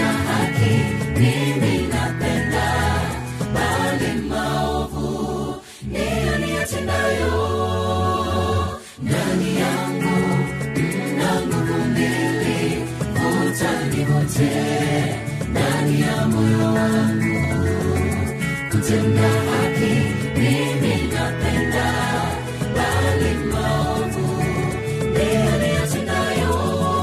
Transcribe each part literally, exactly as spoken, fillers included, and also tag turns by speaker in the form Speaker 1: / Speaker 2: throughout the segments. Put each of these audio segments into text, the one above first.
Speaker 1: kutenda haki mimi napenda, bali maovu ndiyo niyatendayo. Ndani yangu mna nguvu mbili, vuta nivute ndani ya moyo wangu. Kutenda haki mimi napenda, bali maovu ndiyo niyatendayo.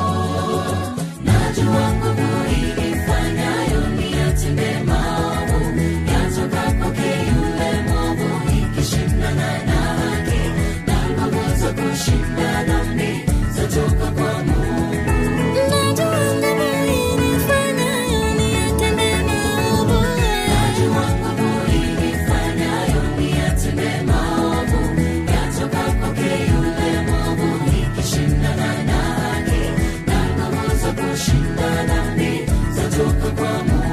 Speaker 1: Najua nguvu inifanyayo niyatende maovu, yatoka kwake yule mwovu, ikishindana na haki, na nguvu za kushinda dhambi zatoka kwa Mungu. Najua nguvu inifanyayo niyatende maovu, najua nguvu inifanyayo niyatende maovu, yatoka kwake yule mwovu, ikishindana na haki, na nguvu za kushinda dhambi zatoka kwa Mungu.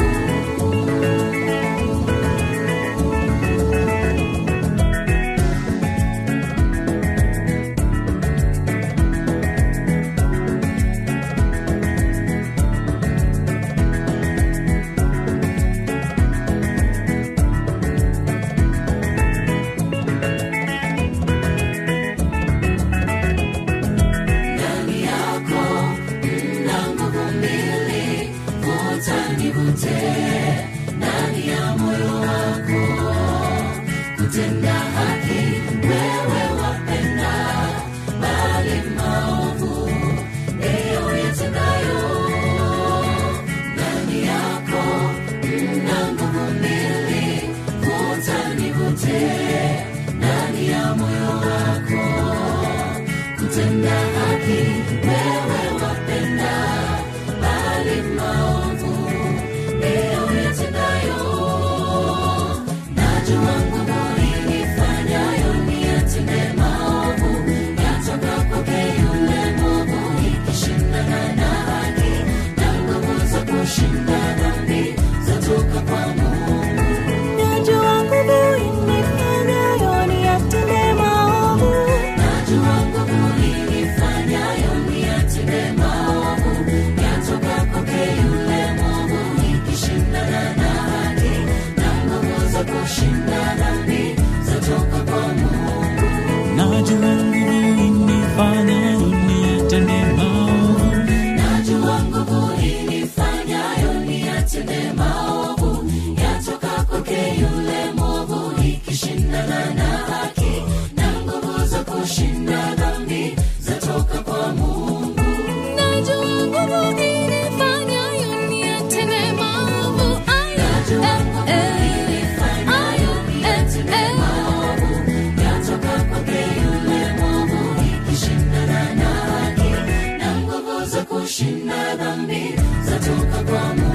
Speaker 1: Ndani yako mna nguvu mbili, vuta nivute ndani ya moyo wako. Kutenda haki wewe wapenda, bali maovu ndiyo yatendayo. Ndani yako mna nguvu mbili, vuta nivute ndani ya moyo wako. Kutenda haki wewe wapenda, bali maovu ndiyo yatendayo. Najua nguvu inifanyayo niyatende maovu, yatoka kwake yule mwovu, ikishindana na haki, na nguvu za kushinda dhambi zatoka kwa Mungu. Najua nguvu inifanyayo niyatende maovu, najua nguvu inifanyayo niyatende maovu, yatoka kwake yule mwovu, ikishindana na haki, na nguvu za kushinda dhambi zatoka kwa Mungu.
Speaker 2: Najua nguvu inifanyayo niyatende maovu,
Speaker 1: Najua nguvu inifanyayo niyatende maovu, yatoka kwake yule mwovu, ikishindana na haki, na nguvu za kushinda dhambi zatoka kwa Mungu. Najua nguvu inifanyayo niyatende maovu, najua nguvu inifanyayo niyatende maovu, yatoka kwake yule mwovu, ikishindana na haki, na nguvu za kushinda dhambi zatoka kwa Mungu.